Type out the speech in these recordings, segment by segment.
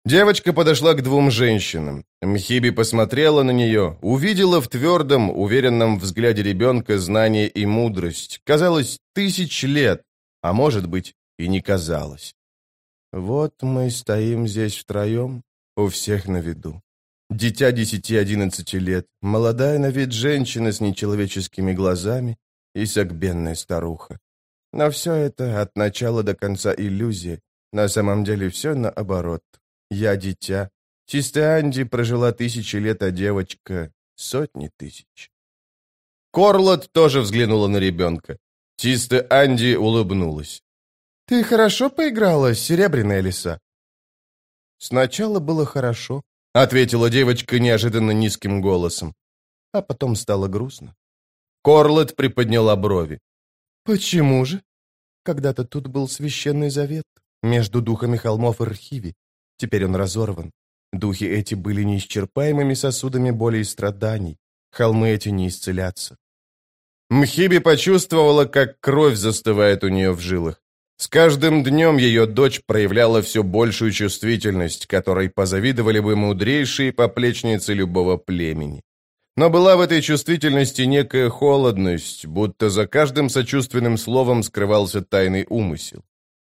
Девочка подошла к двум женщинам. Мхиби посмотрела на нее, увидела в твердом, уверенном взгляде ребенка знание и мудрость. Казалось, 1000 лет, а может быть, и не казалось. Вот мы стоим здесь втроем, у всех на виду. Дитя 10-11 лет, молодая на вид женщина с нечеловеческими глазами и согбенная старуха. Но все это от начала до конца иллюзия. На самом деле все наоборот. Я дитя. Чистая Анди прожила 1000 лет, а девочка — сотни тысяч. Корлот тоже взглянула на ребенка. Чистая Анди улыбнулась. «Ты хорошо поиграла, серебряная лиса?» «Сначала было хорошо», — ответила девочка неожиданно низким голосом. А потом стало грустно. Корлот приподняла брови. «Почему же? Когда-то тут был священный завет между духами холмов и Рхиви. Теперь он разорван. Духи эти были неисчерпаемыми сосудами боли и страданий. Холмы эти не исцелятся». Мхиби почувствовала, как кровь застывает у нее в жилах. С каждым днем ее дочь проявляла все большую чувствительность, которой позавидовали бы мудрейшие поплечницы любого племени. Но была в этой чувствительности некая холодность, будто за каждым сочувственным словом скрывался тайный умысел.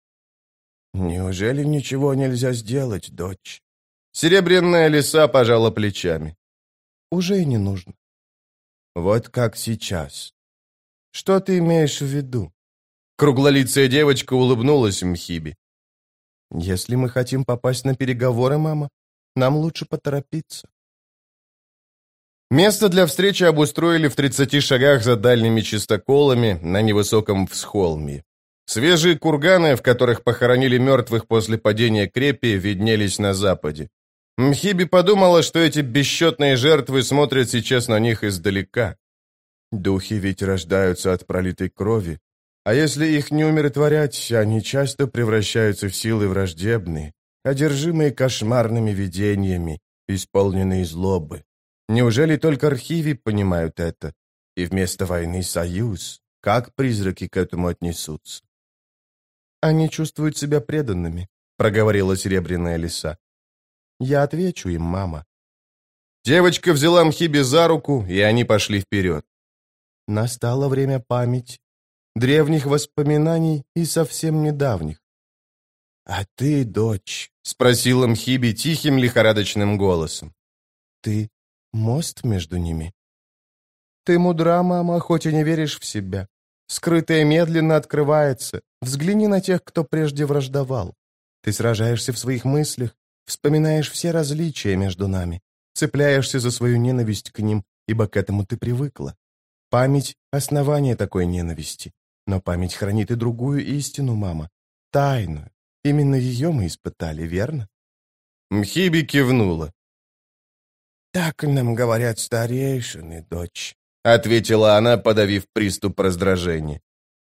«Неужели ничего нельзя сделать, дочь?» Серебряная лиса пожала плечами. «Уже и не нужно». «Вот как сейчас». «Что ты имеешь в виду?» Круглолицая девочка улыбнулась Мхиби. «Если мы хотим попасть на переговоры, мама, нам лучше поторопиться». Место для встречи обустроили в 30 шагах за дальними чистоколами на невысоком всхолме. Свежие курганы, в которых похоронили мертвых после падения крепи, виднелись на западе. Мхиби подумала, что эти бесчетные жертвы смотрят сейчас на них издалека. Духи ведь рождаются от пролитой крови, а если их не умиротворять, они часто превращаются в силы враждебные, одержимые кошмарными видениями, исполненные злобы. Неужели только Рхиви понимают это? И вместо войны союз. Как призраки к этому отнесутся? «Они чувствуют себя преданными», — проговорила серебряная лиса. «Я отвечу им, мама». Девочка взяла Мхиби за руку, и они пошли вперед. Настало время памяти, древних воспоминаний и совсем недавних. «А ты, дочь?» — спросила Мхиби тихим лихорадочным голосом. «Ты мост между ними?» «Ты мудра, мама, хоть и не веришь в себя. Скрытое медленно открывается. Взгляни на тех, кто прежде враждовал. Ты сражаешься в своих мыслях, вспоминаешь все различия между нами, цепляешься за свою ненависть к ним, ибо к этому ты привыкла. Память — основание такой ненависти. Но память хранит и другую истину, мама. Тайную. Именно ее мы испытали, верно?» Мхиби кивнула. «Так нам говорят старейшины, дочь», — ответила она, подавив приступ раздражения.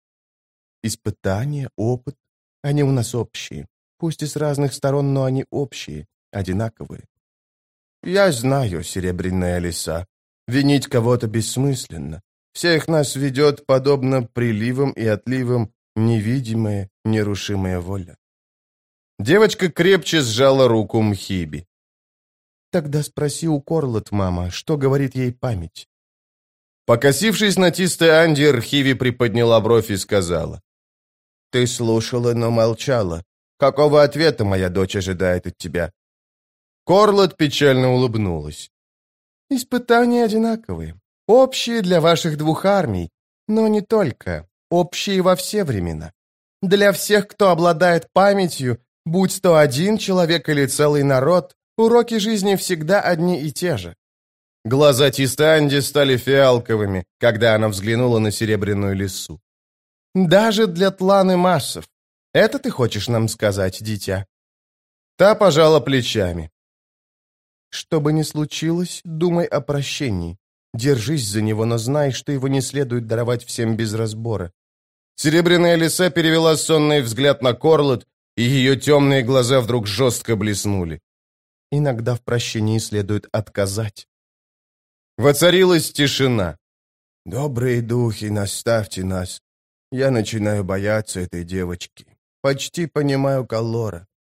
«Испытания, опыт, они у нас общие. Пусть и с разных сторон, но они общие, одинаковые. Я знаю, серебряная лиса, винить кого-то бессмысленно. Всех нас ведет, подобно приливам и отливам, невидимая, нерушимая воля». Девочка крепче сжала руку Мхиби. «Тогда спроси у Корлот, мама, что говорит ей память». Покосившись на Тисте Анди, Рхиви приподняла бровь и сказала. «Ты слушала, но молчала. Какого ответа моя дочь ожидает от тебя?» Корлот печально улыбнулась. «Испытания одинаковые. Общие для ваших двух армий, но не только. Общие во все времена. Для всех, кто обладает памятью, будь то один человек или целый народ, уроки жизни всегда одни и те же». Глаза Тистанди стали фиалковыми, когда она взглянула на серебряную лису. «Даже для тланы массов. Это ты хочешь нам сказать, дитя?» Та пожала плечами. «Что бы ни случилось, думай о прощении. Держись за него, но знай, что его не следует даровать всем без разбора». Серебряная лиса перевела сонный взгляд на Корлот, и ее темные глаза вдруг жестко блеснули. «Иногда в прощении следует отказать». Воцарилась тишина. «Добрые духи, наставьте нас. Я начинаю бояться этой девочки. Почти понимаю Каллора.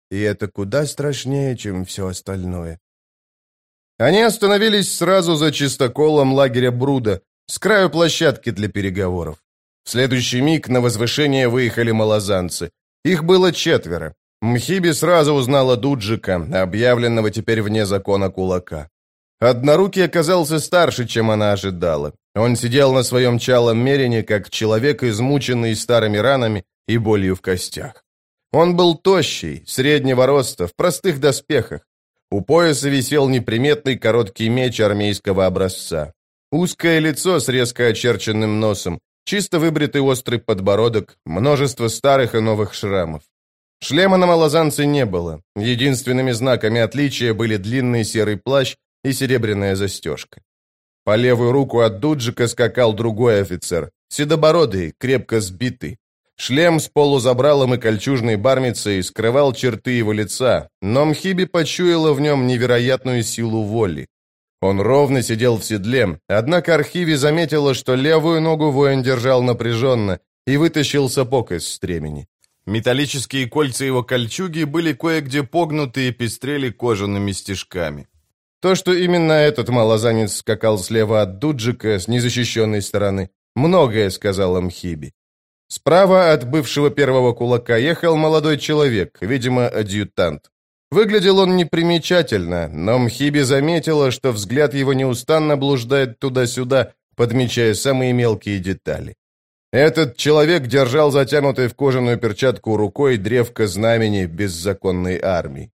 И это куда страшнее, чем все остальное. Они остановились сразу за чистоколом лагеря Бруда, с краю площадки для переговоров. В следующий миг на возвышение выехали малозанцы. Их было 4. Мхиби сразу узнала Дуджика, объявленного теперь вне закона кулака. Однорукий оказался старше, чем она ожидала. Он сидел на своем чалом мерине, как человек, измученный старыми ранами и болью в костях. Он был тощий, среднего роста, в простых доспехах. У пояса висел неприметный короткий меч армейского образца. Узкое лицо с резко очерченным носом, чисто выбритый острый подбородок, множество старых и новых шрамов. Шлема на малозанце не было. Единственными знаками отличия были длинный серый плащ и серебряная застежка. По левую руку от Дуджика скакал другой офицер, седобородый, крепко сбитый. Шлем с полузабралом и кольчужной бармицей скрывал черты его лица, но Мхиби почуяла в нем невероятную силу воли. Он ровно сидел в седле, однако Архиви заметила, что левую ногу воин держал напряженно и вытащил сапог из стремени. Металлические кольца его кольчуги были кое-где погнуты и пестрели кожаными стежками. То, что именно этот малозанец скакал слева от Дуджика с незащищенной стороны, многое сказала Мхиби. Справа от бывшего первого кулака ехал молодой человек, видимо, адъютант. Выглядел он непримечательно, но Мхиби заметила, что взгляд его неустанно блуждает туда-сюда, подмечая самые мелкие детали. Этот человек держал затянутой в кожаную перчатку рукой древко знамени беззаконной армии.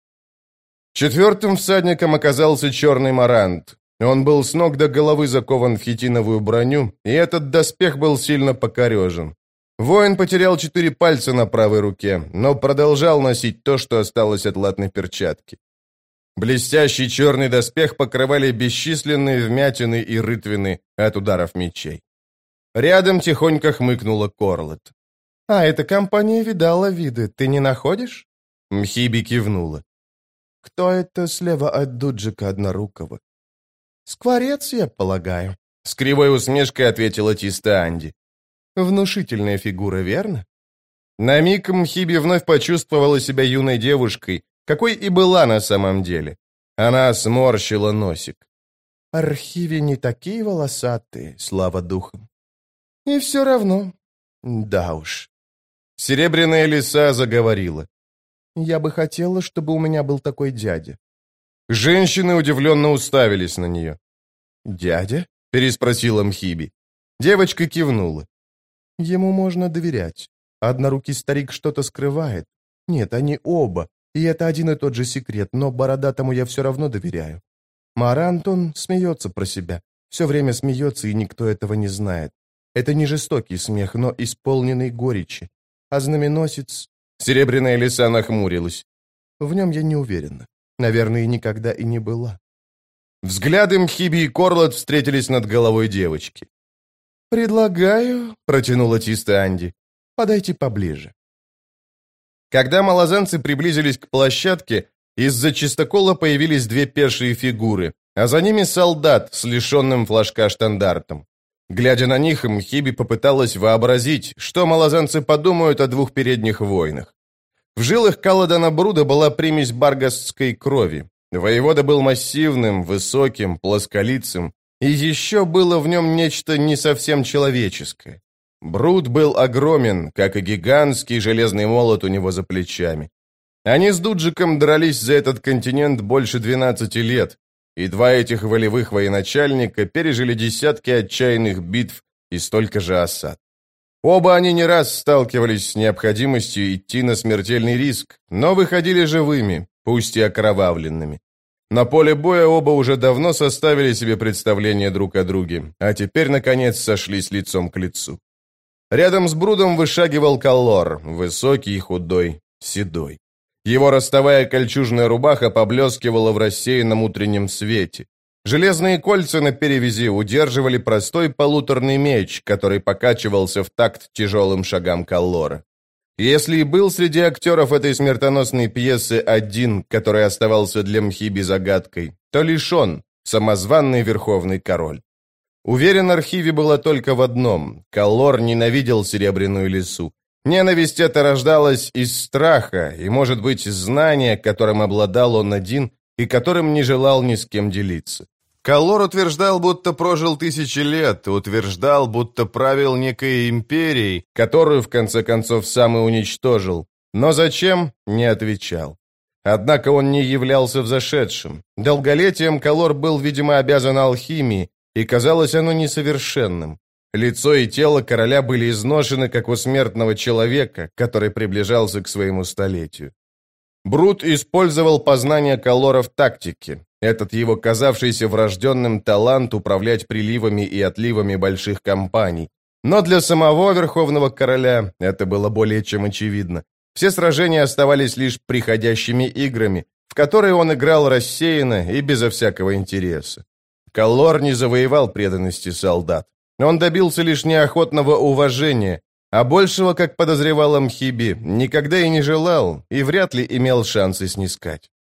4-м всадником оказался черный марант. Он был с ног до головы закован в хитиновую броню, и этот доспех был сильно покорежен. Воин потерял 4 пальца на правой руке, но продолжал носить то, что осталось от латной перчатки. Блестящий черный доспех покрывали бесчисленные вмятины и рытвины от ударов мечей. Рядом тихонько хмыкнула Корлет. «А эта компания видала виды, ты не находишь?» Мхиби кивнула. «Кто это слева от Дуджика однорукого?» «Скворец, я полагаю», — с кривой усмешкой ответила Тиста Анди. «Внушительная фигура, верно?» На миг Мхиби вновь почувствовала себя юной девушкой, какой и была на самом деле. Она сморщила носик. «Архиви не такие волосатые, слава духам». «И все равно». «Да уж». Серебряная лиса заговорила. «Я бы хотела, чтобы у меня был такой дядя». Женщины удивленно уставились на нее. «Дядя?» — переспросила Мхиби. Девочка кивнула. «Ему можно доверять. Однорукий старик что-то скрывает. Нет, они оба, и это один и тот же секрет, но бородатому я все равно доверяю. Марант, он смеется про себя. Все время смеется, и никто этого не знает. Это не жестокий смех, но исполненный горечи. А знаменосец...» Серебряная лиса нахмурилась. «В нем я не уверена. Наверное, никогда и не была». Взгляды Мхиби и Корлет встретились над головой девочки. «Предлагаю», — протянула Тиста Анди, — «подойти поближе». Когда малозанцы приблизились к площадке, из-за чистокола появились 2 пешие фигуры, а за ними солдат с лишенным флажка штандартом. Глядя на них, Мхиби попыталась вообразить, что малозанцы подумают о 2 передних воинах. В жилах Каладана Бруда была примесь баргастской крови. Воевода был массивным, высоким, плосколицым, и еще было в нем нечто не совсем человеческое. Бруд был огромен, как и гигантский железный молот у него за плечами. Они с Дуджиком дрались за этот континент больше 12 лет, и 2 этих волевых военачальника пережили десятки отчаянных битв и столько же осад. Оба они не раз сталкивались с необходимостью идти на смертельный риск, но выходили живыми, пусть и окровавленными. На поле боя оба уже давно составили себе представление друг о друге, а теперь, наконец, сошлись лицом к лицу. Рядом с Брудом вышагивал Каллор, высокий и худой, седой. Его ростовая кольчужная рубаха поблескивала в рассеянном утреннем свете. Железные кольца на перевязи удерживали простой полуторный меч, который покачивался в такт тяжелым шагам Каллора. Если и был среди актеров этой смертоносной пьесы один, который оставался для Мхиби загадкой, то лишь он, самозванный верховный король. Уверен, Архиви была только в одном — Каллор ненавидел Серебряную лису. Ненависть эта рождалась из страха и, может быть, знания, которым обладал он один и которым не желал ни с кем делиться. Каллор утверждал, будто прожил 1000 лет, утверждал, будто правил некой империей, которую, в конце концов, сам и уничтожил. Но зачем, не отвечал. Однако он не являлся взошедшим. Долголетием Каллор был, видимо, обязан алхимии, и казалось оно несовершенным. Лицо и тело короля были изношены, как у смертного человека, который приближался к своему столетию. Брут использовал познания Каллора в тактике. Этот его казавшийся врожденным талант управлять приливами и отливами больших компаний. Но для самого верховного короля это было более чем очевидно. Все сражения оставались лишь приходящими играми, в которые он играл рассеянно и безо всякого интереса. Каллор не завоевал преданности солдат. Он добился лишь неохотного уважения, а большего, как подозревал Амхиби, никогда и не желал, и вряд ли имел шансы снискать.